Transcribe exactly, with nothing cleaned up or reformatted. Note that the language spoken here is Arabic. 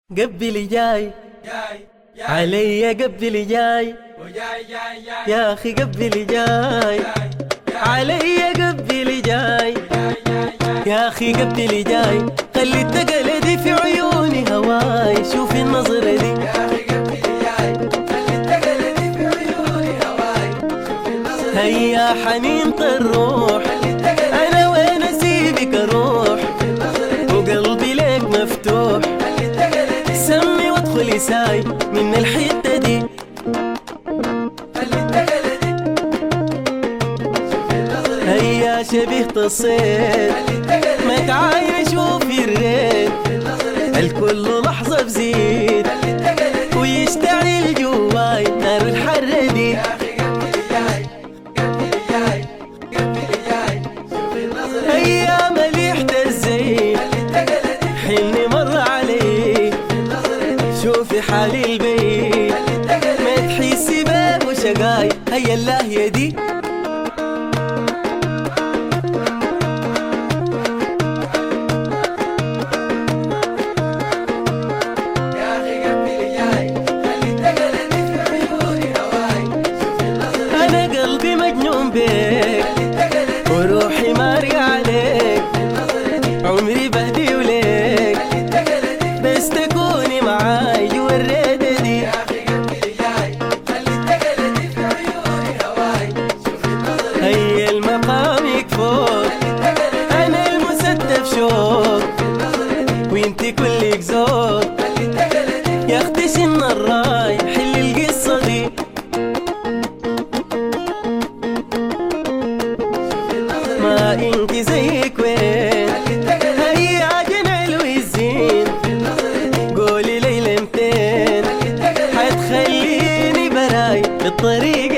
قبلي جاي علي قبلي جاي يا أخي قبلي جاي علي قبلي جاي يا أخي قبلي جاي خلي التقلدي في عيوني هواي شوف النظرة دي يا أخي قبلي جاي خلي التقلدي في عيوني هواي شوف النظرة دي هيا حنين الروح أنا وين أسيبك أروح وقلبي لك مفتوح سمي وادخلي ساي من الحتة دي هيا شبيهة الصيد ما تعاين شوفي الريت الكل لحظة بزيد ويشتعل جواي نار الحرة دي هيا مليحة الزين حلمي مر علي شوفي حالي البيت ما تحسي باب وشقاي هيا الله يدي أنا قلبي مجنون بيك وروحي ماري عليك عمري بهدي وليك بس تكوني معاي جوا الريدة دي هيا المقامك فوق أنا المستف شوق وانتي كلك ذوق يا اختي شن الراي حل القصة دي ما انت زيك وين هيا عجن الزين قولي لي لمتين حتخليني براي بالطريق